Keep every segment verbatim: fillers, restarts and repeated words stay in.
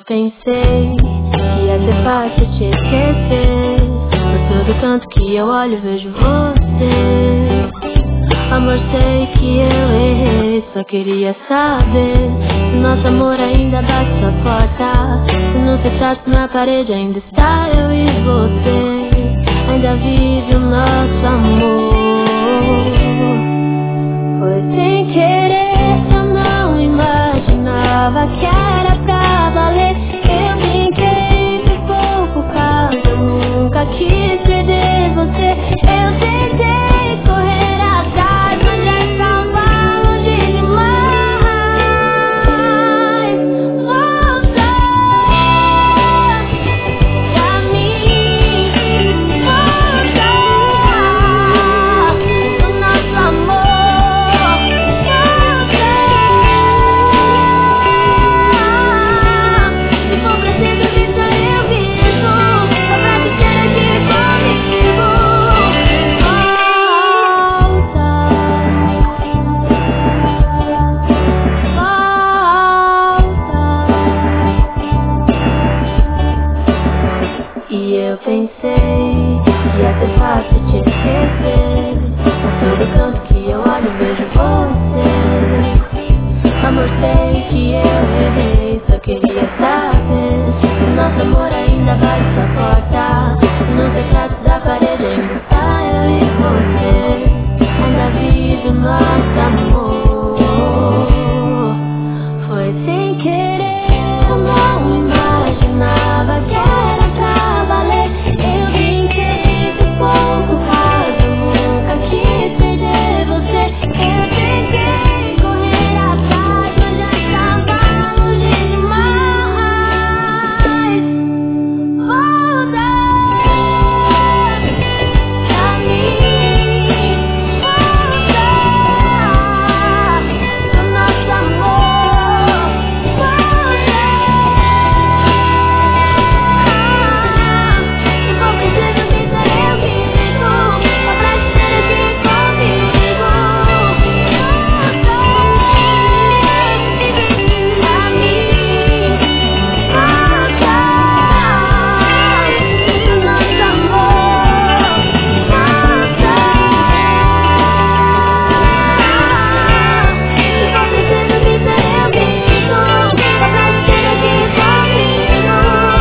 pensei que ia ser fácil te esquecer. Por todo canto que eu olho vejo você. Amor, sei que eu errei, só queria saber se nosso amor ainda bate sua porta. Se nos retratos na parede ainda está eu e você. Ainda vive o nosso amor. Foi sem querer, eu não imaginava que era pra valer. Eu brinquei por pouco caso, eu nunca quis perder você. Eu tentei correr atrás, mas já estava longe demais. Volta pra mim, volta do nosso amor. E eu pensei que ia ser fácil te esquecer. Por todo canto que eu olho vejo você. Amor, sei que eu errei, só queria saber se nosso amor ainda bate sua porta. Nos retratos da parede ainda está eu e você. Ainda vive o nosso amor. Foi sem querer, eu não imaginava que era pra valer. Eu brinquei por pouco caso, nunca quis perder você. Eu tentei correr atrás, mas já estava longe demais. Volta pra mim, volta do nosso amor. Volta. Se for preciso que sou eu que ligo, só pra dizer aqui comigo. Volta pra mim, volta do nosso amor. Volta. Se for preciso que sou eu que ligo, só pra dizer aqui comigo.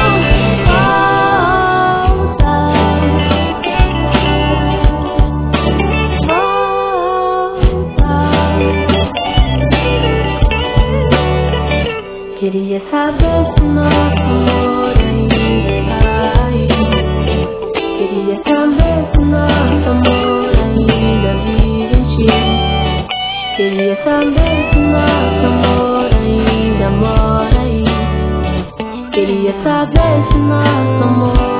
Queria saber se nosso amor ainda está aí. Queria saber se nosso amor ainda vive em ti. Queria saber se nosso amor ainda mora aí. Queria saber se nosso amor